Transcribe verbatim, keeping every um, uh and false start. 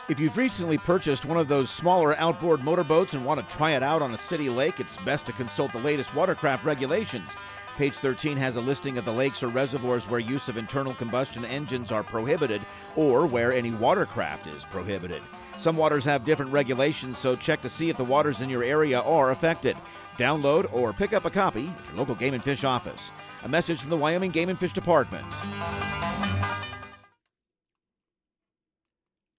If you've recently purchased one of those smaller outboard motorboats and want to try it out on a city lake, it's best to consult the latest watercraft regulations. Page thirteen has a listing of the lakes or reservoirs where use of internal combustion engines are prohibited or where any watercraft is prohibited. Some waters have different regulations, so check to see if the waters in your area are affected. Download or pick up a copy at your local Game and Fish office. A message from the Wyoming Game and Fish Department.